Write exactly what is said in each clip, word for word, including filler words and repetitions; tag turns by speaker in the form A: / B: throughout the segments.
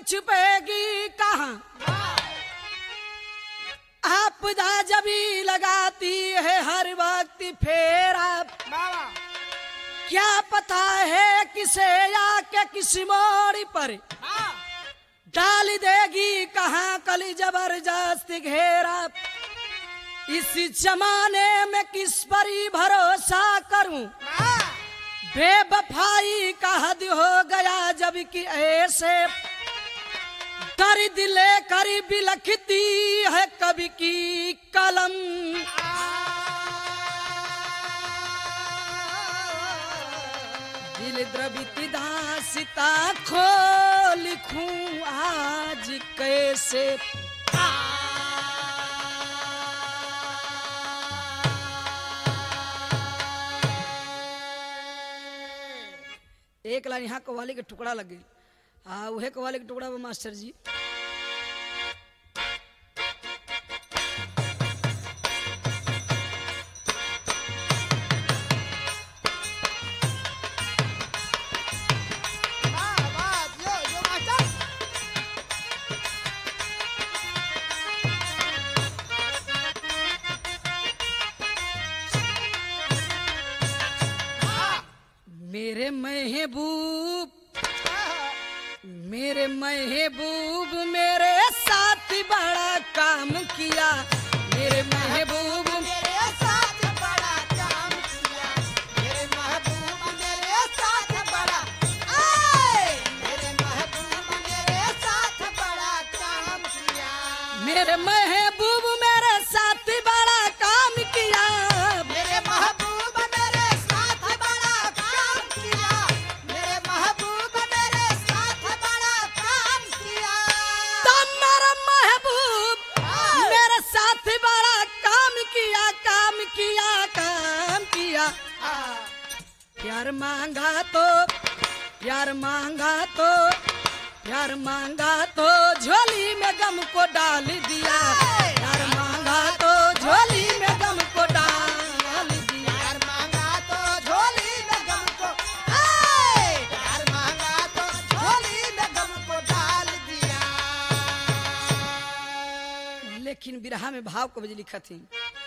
A: छुपेगी कहाँ। आपदा जभी लगाती है हर वक्त फेरा, क्या पता है किसे आके किस मोड़ पर डाल देगी कहाँ कली जबरदस्त घेरा। इस जमाने में किस पर ही भरोसा करूं, बेवफाई का हद हो गया जबकि ऐसे दर्द लेकर बिलखती है कवि की कलम। दिल द्रवित दास्ता खो लिखूं आज कैसे। एक लाइन यहाँ कव्वाली के टुकड़ा लग गई। हाँ वह कव्वाली के टुकड़ा वो मास्टर जी। मेरे महबूब मेरे महबूब मेरे साथ बड़ा काम किया। मेरे महबूब
B: मेरे साथ बड़ा काम किया। मेरे महबूब मेरे साथ बड़ा आए मेरे महबूब मेरे साथ बड़ा काम किया।
A: मेरे महबूब मेरे साथ बड़ा काम किया।
B: मेरे महबूब मेरे साथ बड़ा काम किया। मेरे महबूब मेरे साथ बड़ा काम किया।
A: तो मेरा महबूब मेरे साथ बड़ा काम किया, काम किया, काम किया। प्यार मांगा तो प्यार मांगा तो प्यार मांगा तो झोली में गम को डाल दिया। प्यार मांगा तो झोली में गम को डाल दिया।
B: प्यार मांगा तो झोली में गम को आए प्यार मांगा तो झोली में गम को डाल दिया।
A: लेकिन बिरहा में भाव को लिखा थी।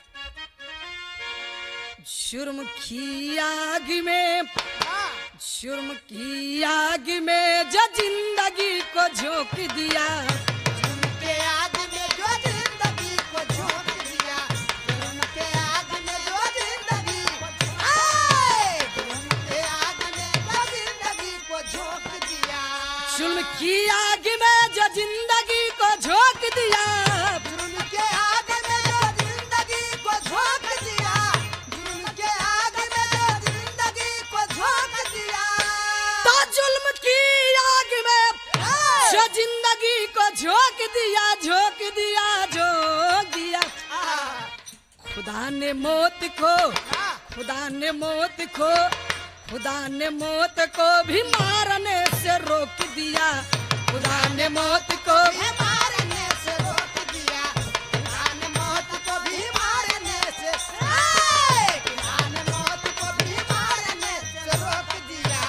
A: जुर्म की आग में जुर्म की आग में जो जिंदगी को झोंक दिया।
B: जुर्म के आग में जो जिंदगी को झोंक दिया। जुर्म के आग में जो जिंदगी को आए जुर्म के आग में जो जिंदगी को झोंक दिया।
A: जुर्म की आग में जो जिंदगी को झोंक दिया।
B: जुर्म के आग में जो जिंदगी को झोंक दिया। जुर्म के आग में जो जिंदगी को झोंक दिया।
A: तो जुल्म की आग में जो जिंदगी को झोंक दिया, झोंक दिया, झोंक दिया। खुदा ने मौत को खुदा ने मौत को खुदा ने मौत को भी मारने से रोक दिया। खुदा ने मौत को
B: भी मारने से रोक दिया। खुदा ने मौत को भी मारने से आए खुदा ने मौत को भी मारने से रोक दिया।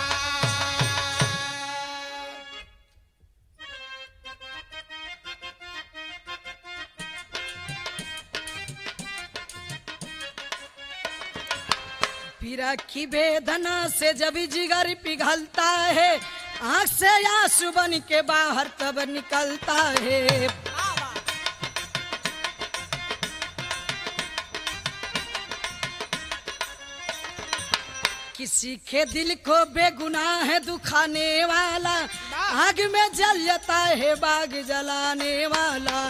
A: पीरा की वेदना से जब जिगर पिघलता है, आंख से आंसू बन के बाहर तब निकलता है। किसी के दिल को बेगुनाह है दुखाने वाला, आग में जल जाता है बाग जलाने वाला।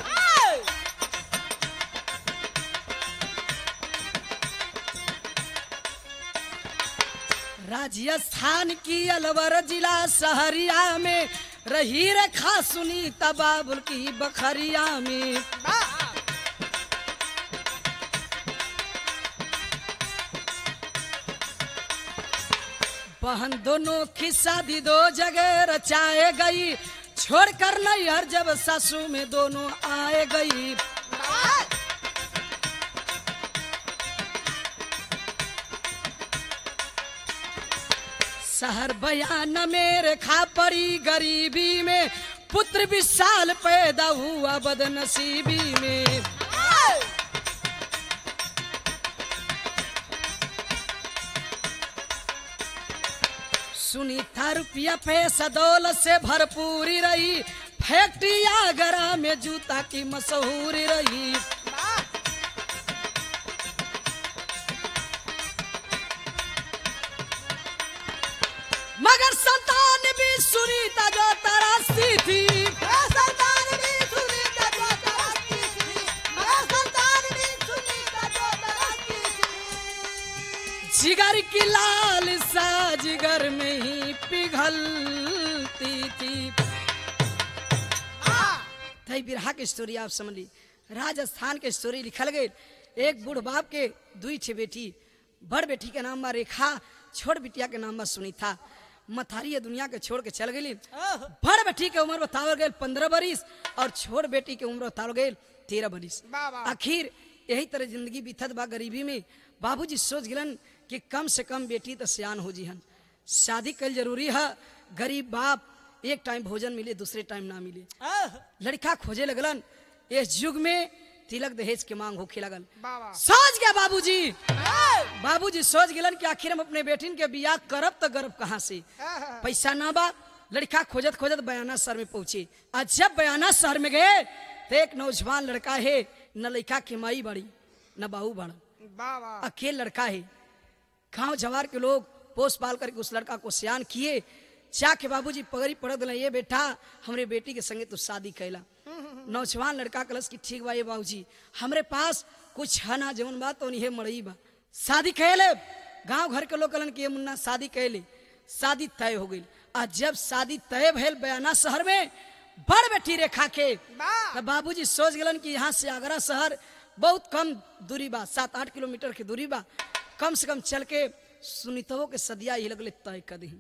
A: राजस्थान की अलवर जिला सहरिया में रही रेखा सुनीता बाबुल की बखरिया में। बहन दोनों की शादी दो जगह रचाए गई, छोड़कर नैहर जब सासू में दोनों आए गई। शहर बयान में रेखा पड़ी गरीबी में, पुत्र विशाल पैदा हुआ बदनसीबी में। सुनीता रुपया पैसा दौलत से भरपूरी रही, फैक्ट्री आगरा में जूता की मशहूरी रही। मगर संतान भी सुनीता जो तरासी थी,
B: संतान भी सुनीता जो तरासी थी, मगर संतान भी सुनीता जो तरासी थी।
A: जिगर की लाल सा जिगर में ही पिघलती थी। तई बिरहा के स्टोरी आप समझ ली। राजस्थान के स्टोरी लिखल गए। एक बूढ़ बाप के दुई छे बेटी, बड़ बेटी के नाम बा रेखा, छोट बिटिया के नाम बा सुनीता। मथारी ये दुनिया के छोड़ के चल गई। बड़ बेटी के उम्र बतावल गई पंद्रह बरिस और छोट बेटी के उम्र बतावल गई तेरह बरिस। आखिर यही तरह जिंदगी बीतत बा गरीबी में। बाबूजी सोच गिलन कि कम से कम बेटी तो सियान हो जी हन, शादी कल जरूरी है। गरीब बाप एक टाइम भोजन मिले दूसरे टाइम ना मिले। लड़का खोजे लगलन। इस युग में तिलक दहेज के मांग होखे लगल। सोच गया बाबूजी बाबूजी सोच गिलन कि आखिर हम अपने बेटिन के बियाह करब तो गरब कहाँ से, पैसा ना बा। लड़का खोजत खोजत बयाना शहर में पहुंचे। आज जब बयाना शहर में गए तो एक नौजवान लड़का है, न लड़का की माई बड़ी न बाहू बड़ा, अकेले लड़का है। गाँव जवार के लोग पोस पाल करके उस लड़का को सियान किए। जाके बाबूजी पगड़ी पड़ दिला, ये बेटा हमरे बेटी के संगे तो शादी कैला। नौजवान लड़का कलस की ठीक बा ये बाबूजी, हमरे पास कुछ है ना, जवन बात तो नहीं मड़ई बा, शादी कैले। गांव घर के लोग कहलन कि ये मुन्ना शादी कैले। शादी तय हो गई। आज जब शादी तय भइल बयाना शहर में बड़ बेटी रेखा के, तो बाबूजी सोच गलन कि यहाँ से आगरा शहर बहुत कम दूरी बा, सात आठ किलोमीटर की दूरी बा। कम से कम चल के सुनीतवो के सदिया ही लगले तय कर दी।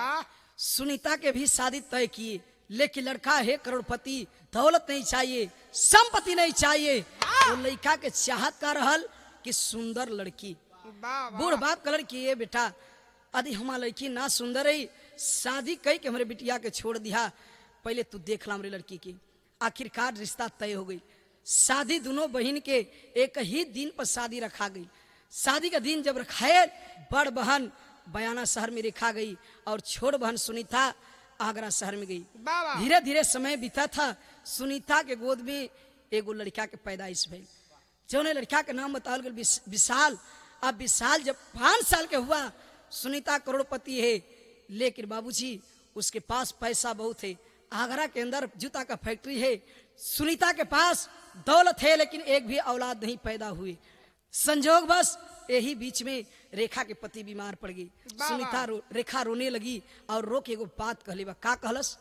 A: सुनीता के भी शादी तय किए, लेकिन लड़का है करोड़पति, दौलत नहीं चाहिए, संपत्ति नहीं चाहिए। तो लड़का के चाहत का रहल कि सुंदर लड़की। बूढ़ बाप कलर की ये बेटा यदि हमार लड़की ना सुंदर है, शादी कई के हमारे बिटिया के छोड़ दिया, पहले तू देख ला हमारे लड़की की। आखिरकार रिश्ता तय हो गई। शादी दोनों बहन के एक ही दिन पर शादी रखा गई। शादी का दिन जब रखाए, बड़ बहन बयाना शहर में रखा गई और छोट बहन सुनीता आगरा शहर में गई। धीरे धीरे समय बीता था। सुनीता के गोद में एगो लड़का के पैदाइश भइल, जौन लड़का के नाम बतावल गया विशाल। अब विशाल जब पाँच साल के हुआ, सुनीता करोड़पति है, लेकिन बाबूजी उसके पास पैसा बहुत है। आगरा के अंदर जूता का फैक्ट्री है। सुनीता के पास दौलत है, लेकिन एक भी औलाद नहीं पैदा हुई। संजोग बस यही बीच में रेखा के पति बीमार पड़ गई। सुनीता रो, रेखा रोने लगी और रो के एगो बात कहली बा। का कहलस?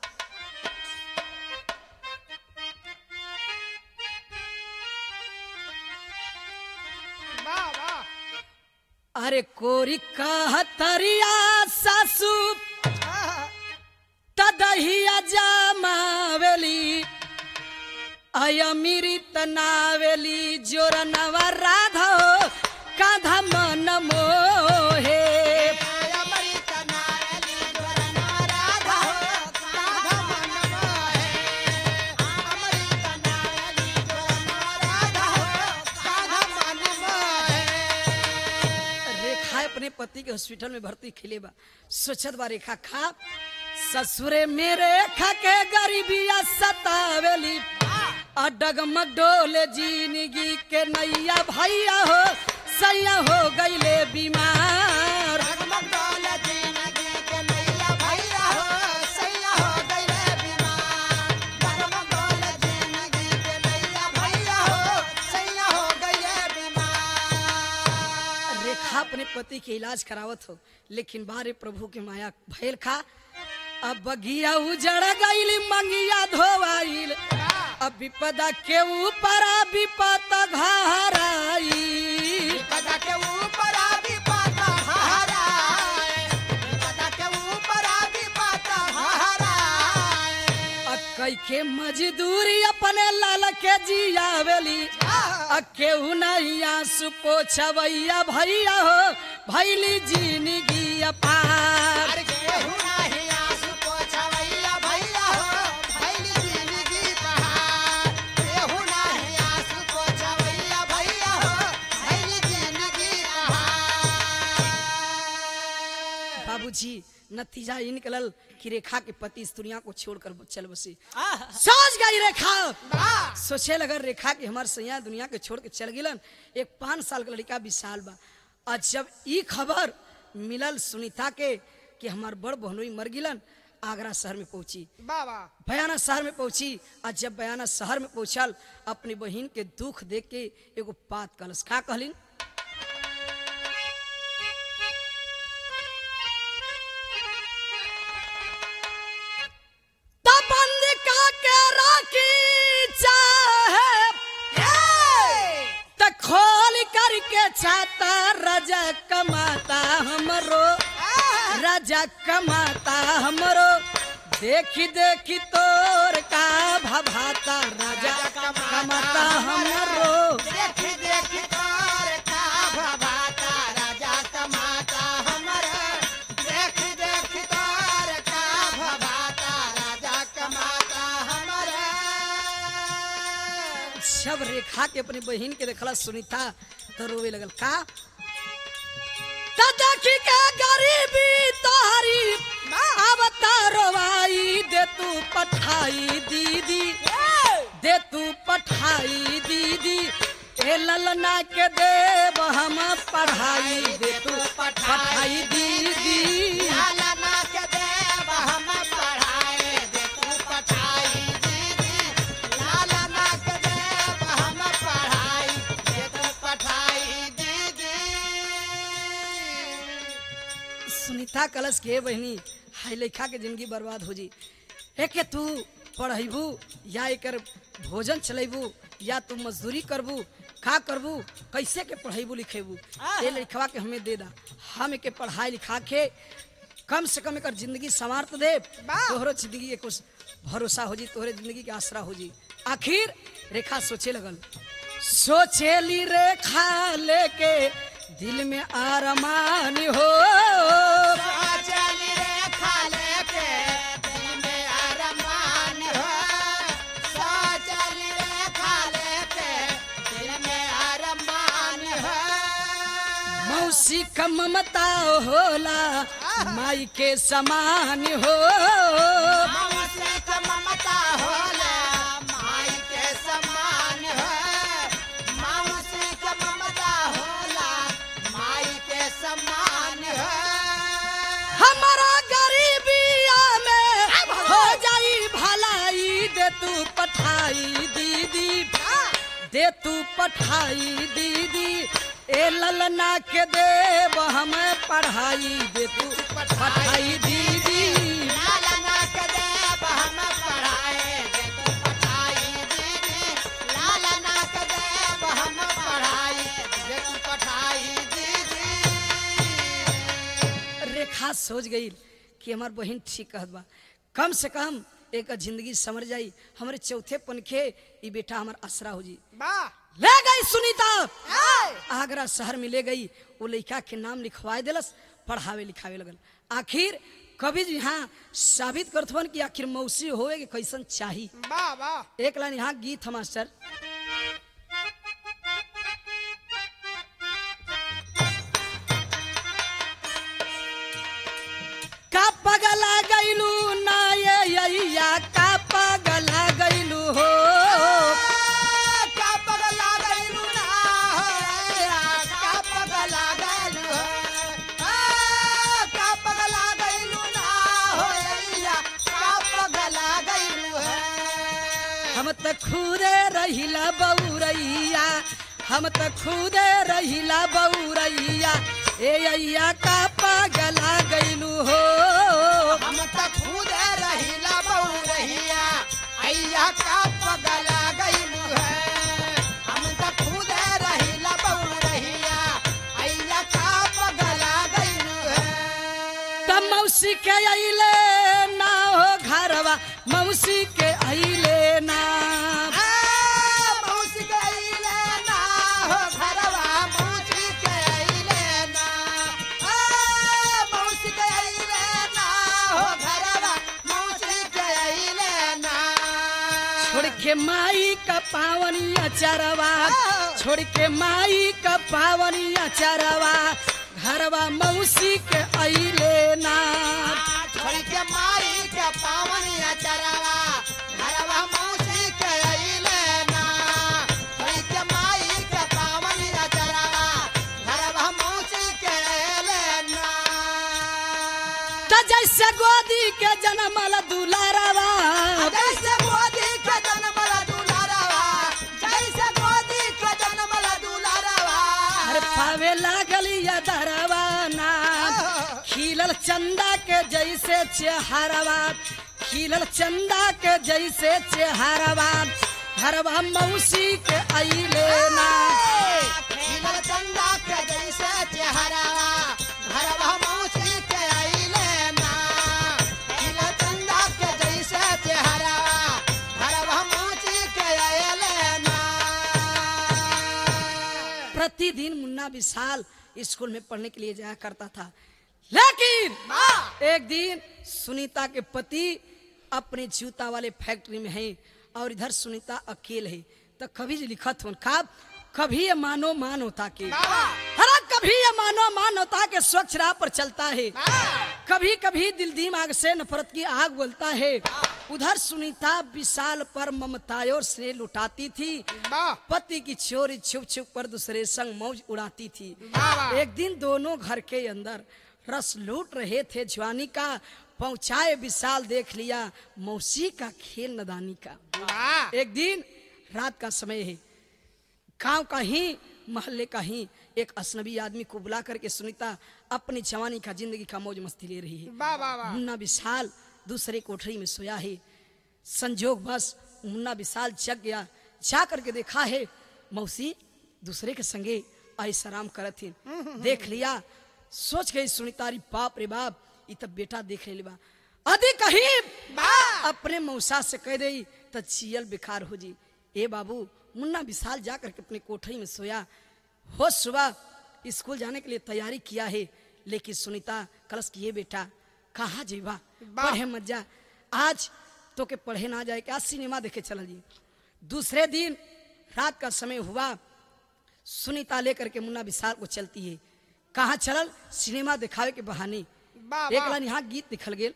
A: अरे कोरी कहतरिया सासू तदहिया जमावेली, अयमिरित नावेली जोर नवा राधा काधा मन मोहे। रेखा अपने पति के हॉस्पिटल में भर्ती खिले बा। सोचत बा रेखा खा ससुरे मेरे रेखा के गरीबिया सतावेली, अडगमग डोले जिंदगी के नैया भैया हो सैया हो गईले बीमार।
B: डगमग डोले जिंदगी के नैया भैया हो सैया हो गईले बीमार। डगमग डोले जिंदगी के नैया भैया हो सैया हो गईले बीमार।
A: रेखा अपने पति के इलाज करावत हो, लेकिन बारे प्रभु के माया भैल खा। अब बगिया उजड़ गईल, मंगिया धोवाइल, अब विपदा के ऊपर विपत घहराई।
B: विपदा के ऊपर विपत घहराई, विपदा के ऊपर विपत घहराई।
A: अकई के मजदूरी अपने लाल के जियावेली, अकेहू नहीं आंसू पोछवैया भैया हो भैली जिंदगी अपार।
B: केहू नहीं आंसू पोछवैया भैया हो भैली
A: पहुंची नतीजा ये निकलल कि रेखा के पति इस दुनिया को छोड़कर चल बसे।
B: आहा।
A: सोच गई रेखा,
B: वाह।
A: सोचे लगा रेखा के हमार सैया दुनिया के छोड़ के चल गिलन। एक पाँच साल का लड़का विशाल बा। और जब ई खबर मिलल सुनीता के कि हमार बड़ बहनोई मर गिलन, आगरा शहर में पहुंची।
B: बाबा
A: बयाना शहर में पहुंची। और जब बयाना शहर में पहुंचल अपनी बहन के दुख देख के एगो बात कहलस। का कहलिन? तबंद का के राखी चाहे त खोल करके छाता राजा कमाता हमरो, राजा कमाता हमरो, देखी देखी तोर का भभाता राजा कमाता हमरो।
B: देखी देखी तोर का भभाता राजा कमाता हमरो, देखी देखी तोर का भभाता राजा कमाता हमरो।
A: जब रेखा के अपनी बहन के देखला सुनीता तो रोवे लगल। का त देखी के गरीबी तोहरी अब तारवाई दे तू पठाई दीदी, दे तू पठाई दीदी, ए ललना के देव हम पढ़ाई दे तू पठाई दीदी।
B: लालना के देव हम पढ़ाए दे तू पढ़ाई दीदी, लालना के देव हम पढ़ाई दे तू पढ़ाई दीदी।
A: सुनीता कलश के बहनी हाई लेखा के जिंदगी बर्बाद हो जी। एक तू पढ़ेबू या एकर भोजन चलेबू या तू मजदूरी करबू, का करबू, कैसे के पढ़ेबू लिखेबू, ये लिखवा के हमें दे दा। हम के पढ़ाई लिखा के कम से कम एकर जिंदगी संवार तो दे, तोहरो जिंदगी के कुछ भरोसा हो जी, तोहरे जिंदगी के आसरा हो जी। आखिर रेखा सोचे लगल। सोचेली रेखा लेके दिल में आरमान हो,
B: सोचली रेखा लेके दिल में अरमान हो, सोचली रेखा लेके दिल में अरमान हो।
A: मौसी का ममता होला माई के समान हो,
B: मौसी का ममता होला माई के समान हो, मौसी का ममता होला माई के समान हो।
A: हमारा गरीबिया में हो जाई भलाई दे तू पठाई दीदी, दे तू पठाई दीदी, ए ललना के देव हमें पढ़ाई दे तू पढ़ाई दीदी।
B: लालना के देव हम पढ़ाए दे तू पढ़ाई दीदी, लालना के देव हम पढ़ाए दे तू पढ़ाई दीदी।
A: रेखा सोच गई कि हमार बहन ठीक कहत बा, कम से कम एक जिंदगी समझ जाई, हमारे चौथे पनखे ई बेटा हमार आसरा हो जी।
B: वाह।
A: ले गई सुनीता आगरा शहर में ले गई। वो लड़का के नाम लिखवाए दिलस, पढ़ावे लिखावे लगल। आखिर कभी जी यहाँ साबित करथवन कि आखिर मौसी होवे के कैसन चाही।
B: वाह वाह।
A: एक लाइन यहाँ गीत है मास्टर। का पगला गईलू ना ये या का पगला गईलू हो,
B: का पगला गइलू ना हो, का पगला गइलू हो, का पगला गइलू ना हो, का पगला गइलू हो।
A: हम त खुदे रहिला बउरैया, हम त खुदे रहिला बउरैया, ए अइया का पगला गईलू हो।
B: हम त खुद रहिला बउरहिया, अइया का पगला गइलू है। हम त खुद रहिला बउरहिया, अइया का पगला गइलू है।
A: त मौसी के अइले ना हो घरवा, मौसी के अइले ना,
B: आ, मौसी के अइले ना हो घरवा, मौसी के अइले ना, आ, मौसी के अइले ना हो घरवा, मौसी के अइले ना।
A: छोड़ के माई का पावनी अचरवा, छोड़ के माई का पावनी अचरवा, घरवा मौसी के अइले ना
B: छोड़ी के माई के पावन अचरवा घरवा मौसी के अइले ना छोड़ी के माई के पावन अचरवा घरवा मौसी के अइले ना
A: त जैसे गोदी के जनमल दुलारवा
B: जैसे गोदी के जनमल दुलारवा जैसे गोदी के जनमल दुलारवा
A: अरे पावे लागली या दरवा ना खिलल चंदा के जैसे चेहरवा खिलल चंदा के जैसे चेहरवा घरवा मौसी के अइले ना
B: खिलल चंदा के जैसे चेहरवा घरवा मौसी के अइले ना खिलल चंदा के जैसे चेहरवा घरवा मौसी के अइले ना
A: प्रतिदिन मुन्ना विशाल स्कूल में पढ़ने के लिए जाया करता था, लेकिन एक दिन सुनीता के पति अपने जूता वाले फैक्ट्री में हैं और इधर सुनीता अकेले है। तो कभी लिखत हो का कभी ये मानो मान होता के हरा कभी ये मानो मान होता के स्वच्छ राह पर चलता है, कभी कभी दिल दिमाग से नफरत की आग बोलता है। उधर सुनीता विशाल पर ममताओं से लुटाती थी, पति की चोरी छुप छुप पर दूसरे संग मौज उड़ाती थी। एक दिन दोनों घर के अंदर रस लूट रहे थे जवानी का, पहुंचाए विशाल देख लिया मौसी का खेल नदानी का। एक दिन रात का समय है, गांव का ही मोहल्ले का ही एक अजनबी आदमी को बुला करके सुनीता अपनी जवानी का जिंदगी का मौज मस्ती ले रही है। मुन्ना विशाल दूसरे कोठरी में सोया है। संजोग बस मुन्ना विशाल जग गया, जा करके देखा है मौसी दूसरे के संगे ऐशराम करत थी। देख लिया, सोच गई सुनीता री बाप रे बाप ये तब बेटा देख ले बा अधी कहीं अपने मौसा से कह दई तो चियल बेकार हो जी। ए बाबू मुन्ना विशाल जा करके अपने कोठरी में सोया हो। सुबह स्कूल जाने के लिए तैयारी किया है, लेकिन सुनीता कलश की ये बेटा कहाँ जीवा पढ़े मत जा, आज तो के पढ़े ना जाए क्या सिनेमा देखे चल जी। दूसरे दिन रात का समय हुआ, सुनीता लेकर के मुन्ना विशाल को चलती है। कहाँ चलल? सिनेमा दिखावे के बहाने। एक लाइन यहाँ गीत दिखल गेल।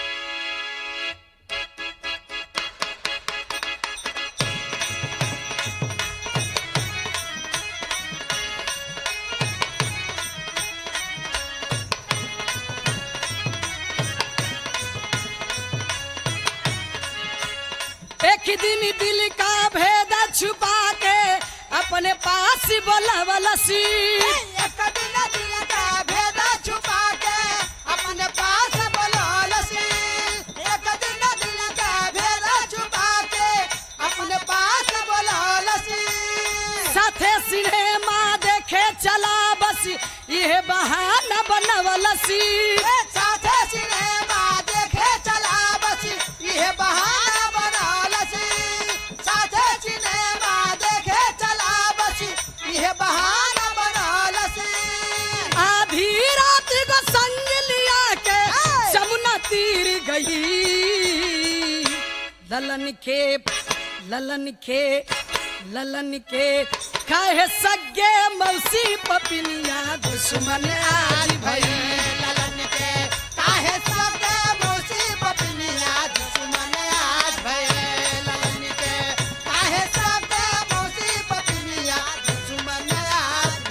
A: एक दिन दिल का भेद छुपा के अपने पास बोलावलसी,
B: एक दिन दिल का भेद छुपा के अपने पास बोलावलसी, एक दिन दिल का भेद छुपा के अपने पास बोलावलसी।
A: साथे सिनेमा देखे चला बस यह बहाना बनवलसी।
B: साथे सिनेमा देखे चला बस यह बहाना बनवलसी। साथे सिनेमा देखे चला बस यह बहाना बनवलसी।
A: आधी रात को संग लिया के जमुना तीर गई, ललन के ललन के ललन के काहे सगे मौसी पपिनिया दुश्मन आज भई।
B: ललन के काहे सगे मौसी पपिनिया दुश्मन आज भई। ललन के काहे सगे मौसी पपिनिया दुश्मन आज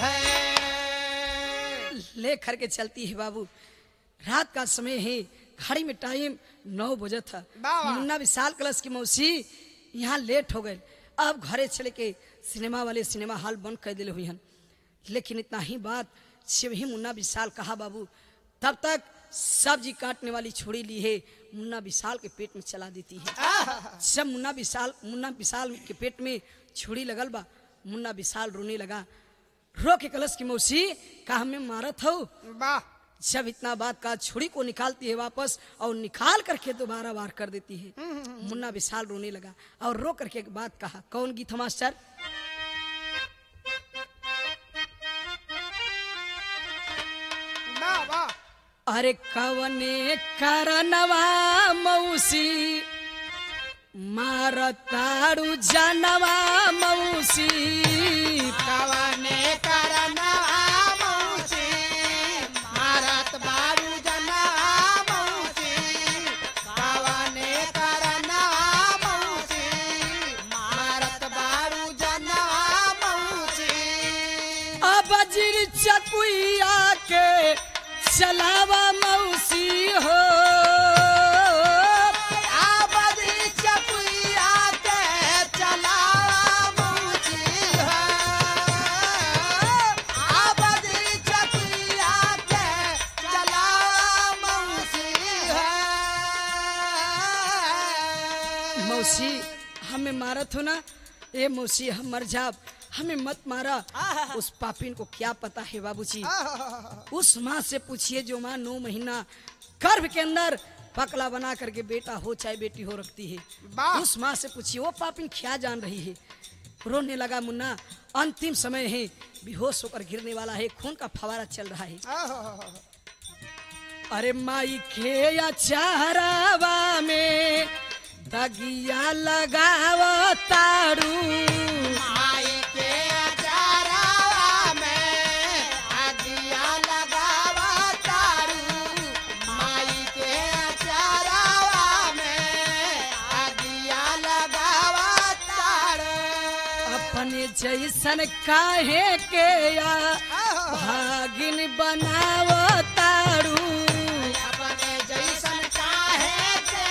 B: भई।
A: ले करके चलती है बाबू। रात का समय है, घड़ी में टाइम नौ बजे था। मुन्ना विशाल कलश की मौसी यहाँ लेट हो गए, अब घरे चले के सिनेमा वाले सिनेमा हॉल बंद कर दिले हुई हैं। लेकिन इतना ही बात शिव ही मुन्ना विशाल कहा बाबू, तब तक सब्जी काटने वाली छुरी ली है मुन्ना विशाल के पेट में चला देती है। जब मुन्ना विशाल मुन्ना विशाल के पेट में छुरी लगल बा, मुन्ना विशाल रोने लगा। रो के कलश की मौसी का हमें मारत हो। जब इतना बात का छुरी को निकालती है वापस और निकाल करके दोबारा वार कर देती है। मुन्ना विशाल रोने लगा और रो करके एक बात कहा। कौन गीत मास्टर? अरे कवने करनवा मौसी मारताड़ू जानवा मौसी,
B: कवने करनवा मौसी
A: बजरी चकुइया के चलावा मौसी हो
B: आबदी चकुइया के चलावा मौसी हो आबदी चकुइया के चलावा मौसी हो
A: मौसी हमें मारत हो ना, ए मौसी हम मर जाब, हमें मत मारा। उस पापिन को क्या पता है बाबूजी, उस माँ से पूछिए जो माँ नौ महीना गर्भ के अंदर पकला बना करके बेटा हो चाहे बेटी हो रखती है, उस माँ से पूछिए वो पापिन क्या जान रही है। रोने लगा मुन्ना, अंतिम समय है, बेहोश होकर गिरने वाला है, खून का फवारा चल रहा है। अरे माई के अचारावा में दगिया लगाव तारू
B: माई के अचारावा में अगिया लगावा तारू माई के अचारावा में अगिया लगावा तारू
A: अपने जैसन काहे के या भागिन बनाव तारू
B: अपने जैसन काहे के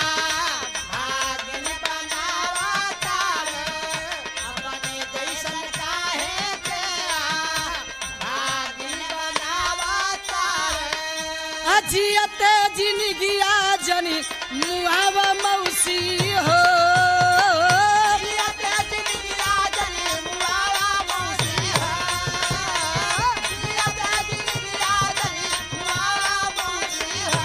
B: भागिन बनावा तारू अपने जैसन काहे के भागिन बनावा तारू
A: अजियते जिनगिया जनी मुआव मौसी हो
B: जियते जिनगिया जनी मुआवा मौसी हो जियते जिनगिया जनी मुआवा मौसी हो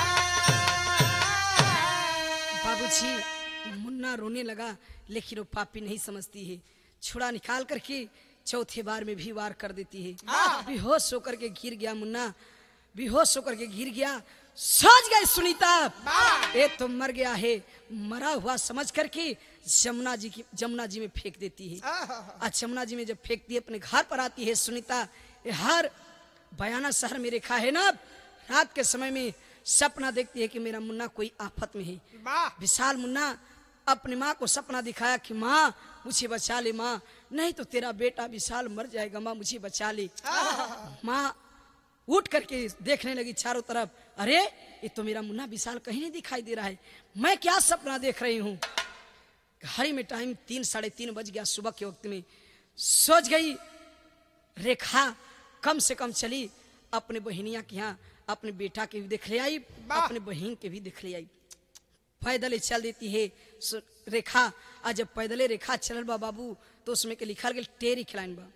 A: बाबूजी मुन्ना रोने लगा, लेकिन वो पापी नहीं समझती है, छुरा निकाल करके चौथे बार में भी वार कर देती है। बेहोश होकर के गिर गया मुन्ना, बेहोश होकर के गिर गया। सोच गई सुनीता ये तो मर गया है, मरा हुआ समझ करके जमुना जी की जमुना जी में फेंक देती है। आज जमुना जी में जब फेंकती है अपने घर पर आती है सुनीता, ये हर बयाना शहर में रेखा है ना, रात के समय में सपना देखती है कि मेरा मुन्ना कोई आफत में है। विशाल मुन्ना अपनी माँ को सपना दिखाया कि माँ मुझे बचा ले, माँ नहीं तो तेरा बेटा विशाल मर जाएगा, माँ मुझे बचा ले। माँ उठ करके देखने लगी चारों तरफ, अरे ये तो मेरा मुन्ना विशाल कहीं नहीं दिखाई दे रहा है, मैं क्या सपना देख रही हूँ। घड़ी में टाइम तीन साढ़े तीन बज गया सुबह के वक्त में। सोच गई रेखा कम से कम चली अपने बहनिया के यहाँ, अपने बेटा के भी देख ले आई, अपने बहन के भी देख ले आई। पैदल चल देती है रेखा। आज जब पैदले रेखा चलल बा बाबू तो उसमें के लिखल गया टेरी खिलाइन बा।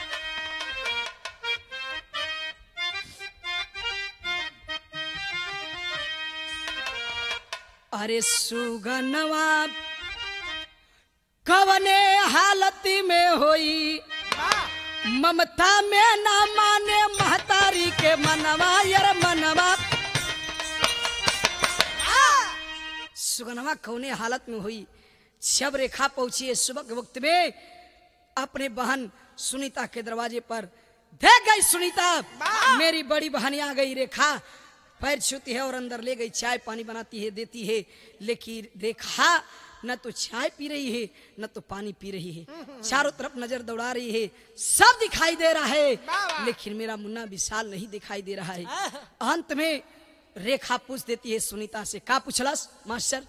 A: अरे सुगनवा कवने हालत में होई, ममता में ना माने महतारी के मनवा, यार मनवा सुगनवा कौने हालत में हुई। जब रेखा पहुंची है सुबह के वक्त में अपने बहन सुनीता के दरवाजे पर, देख गई सुनीता मेरी बड़ी बहन आ गई। रेखा पैर छूती है और अंदर ले गई, चाय पानी बनाती है देती है, लेकिन रेखा न तो चाय पी रही है न तो पानी पी रही है, चारों तरफ नजर दौड़ा रही है, सब दिखाई दे रहा है लेकिन मेरा मुन्ना विशाल नहीं दिखाई दे रहा है। अंत में रेखा पूछ देती है सुनीता से, का पूछलस मास्टर?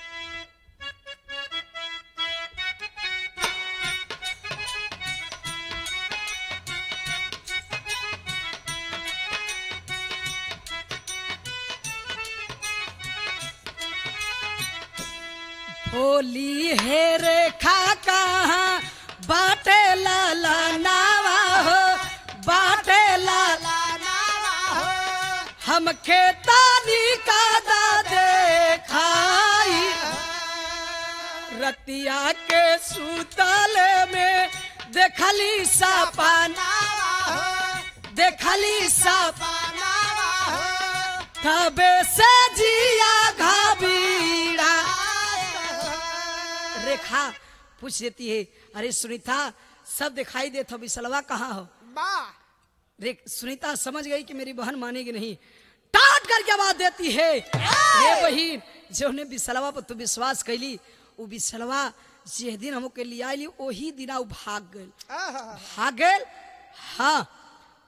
A: बोली है रेखा कहाँ बाटे लाला नावा हो, बाटे लाला हमके तानी का दादे खाई, रतिया के सुतल में देखली सपना, देखली सपना तबे से जिया घबीरा। रेखा पूछ देती है, अरे सुनीता सब दिखाई दे तो विसलवा कहाँ हो? रे सुनीता समझ गई कि मेरी बहन मानेगी नहीं, टाट करके आवाज देती है, हे बहन जो ने विसलवा पर तू विश्वास कैली, वो विसलवा जिस दिन हमके लिया ली वही दिन भाग गए, भाग गए। हाँ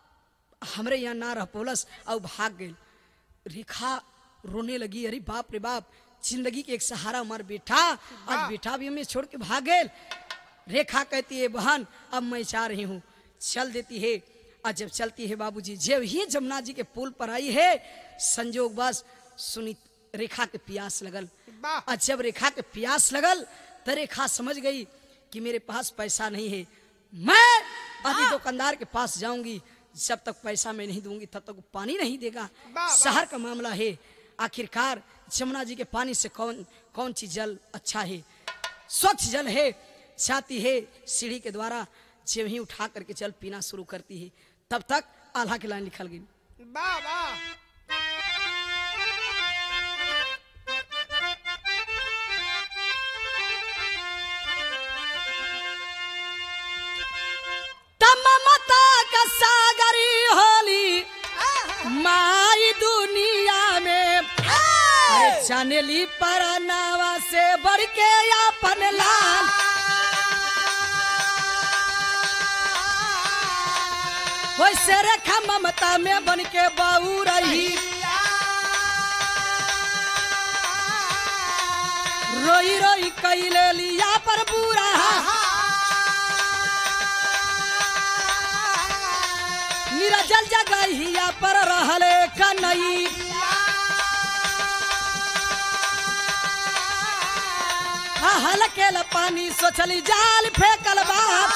A: हमरे यहाँ ना रह पोलस और भाग गई। रेखा रोने लगी, अरे बाप रे बाप, जिंदगी के एक सहारा हमार बेटा, आज बेटा भी हमें छोड़ के भाग गए। रेखा कहती है बहन अब मैं जा रही हूँ, चल देती है। और जब चलती है बाबूजी, जब ही जमुना जी के पुल पर आई है, संजोग बस सुनी रेखा के प्यास लगल। और जब रेखा के प्यास लगल तो रेखा समझ गई कि मेरे पास पैसा नहीं है, मैं अभी दुकानदार के पास जाऊंगी, जब तक पैसा मैं नहीं दूंगी तब तक वो पानी नहीं देगा। शहर का मामला है, आखिरकार जमुना जी के पानी से कौन कौन सी जल अच्छा है, स्वच्छ जल है। जाती है सीढ़ी के द्वारा, जब ही उठा करके जल पीना शुरू करती है, तब तक आल्हा की लाइन निकल गई। ममता का सागरी होली माई दुनिया में, चनली पर नावा से बढ़ के अपन लाल। वैसे रेखा ममता में बन के बहू रही, रोई रोई कैले लिया पर बुरा, निरजल जगहिया पर रहले कन्हई, हलकेल पानी सोचली जाल फेंकल बाप।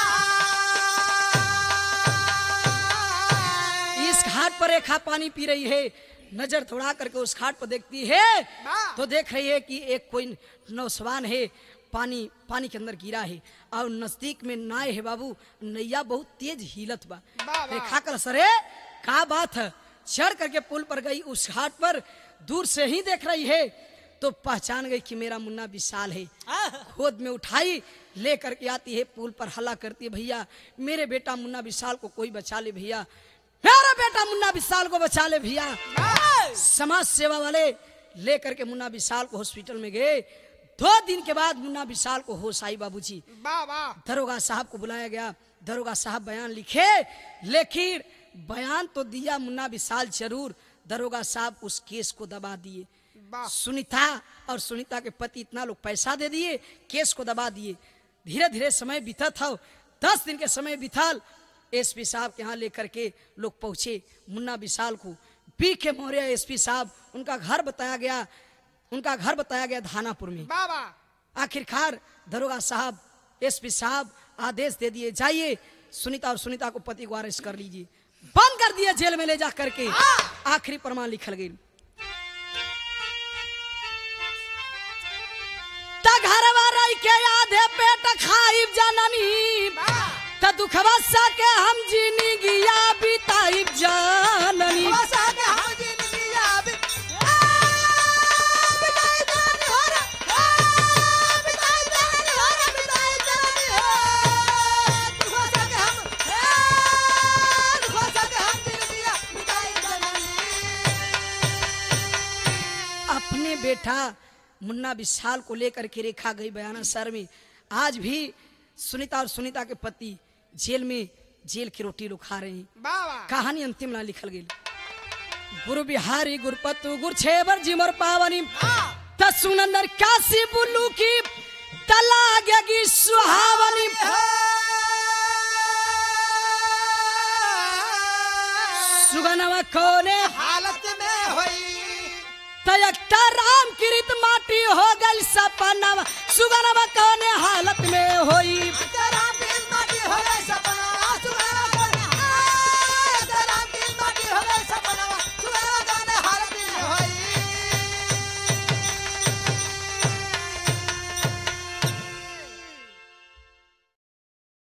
A: इस घाट पर रेखा पानी पी रही है, नजर थोड़ा करके उस घाट पर देखती है तो देख रही है कि एक कोई नौजवान है, पानी पानी के अंदर गिरा है और नजदीक में नाय है बाबू, नैया बहुत तेज हिलत बा। रेखा कर सरे का बात है, चढ़ करके पुल पर गई, उस घाट पर दूर से ही देख रही है तो पहचान गई कि मेरा मुन्ना विशाल है। गोद में उठाई ले करके आती है, पुल पर हल्ला करती है, भैया मेरे बेटा मुन्ना विशाल को कोई बचा ले, भैया मेरा बेटा मुन्ना विशाल को बचा ले भैया। समाज सेवा वाले ले करके मुन्ना विशाल को हॉस्पिटल में गए। दो दिन के बाद मुन्ना विशाल को होश आई बाबूजी। दरोगा साहब को बुलाया गया, दरोगा साहब बयान लिखे, लेकिन बयान तो दिया मुन्ना विशाल जरूर, दरोगा साहब उस केस को दबा दिए। सुनीता और सुनीता के पति इतना लोग पैसा दे दिए, केस को दबा दिए। धीरे धीरे समय बीता था, दस दिन के समय बीतल, एसपी साहब के यहाँ लेकर के लोग पहुंचे मुन्ना विशाल को। बी के मौर्य एसपी साहब, उनका घर बताया गया, उनका घर बताया गया धानापुर में। आखिरकार दरोगा साहब एसपी साहब आदेश दे दिए, जाइए सुनीता और सुनीता को पति को अरेस्ट कर लीजिए, बंद कर दिया जेल में ले जा करके। आखिरी प्रमाण लिखल गई, घरवा रह के आधे पेट खाइब जननी, त दुखवा सके हम जिंदगिया बिताइब जननी। अपने बेटा मुन्ना विशाल को लेकर के रेखा गई बयाना शहर में। आज भी सुनीता और सुनीता के पति जेल में, जेल की रोटी लोग खा रहे हैं। कहानी अंतिम ला लिखल गई, गुरु बिहारी गुरपतु गुर छेबर जिमर पावनी, तसुनंदर काशी बुल्लू की तलागेगी सुहावनी। सुगनवा कोने
B: हालत में होई,
A: तयक्ता राम किरित माटी हो गई सपना, सुगनवा कोने हालत में होई।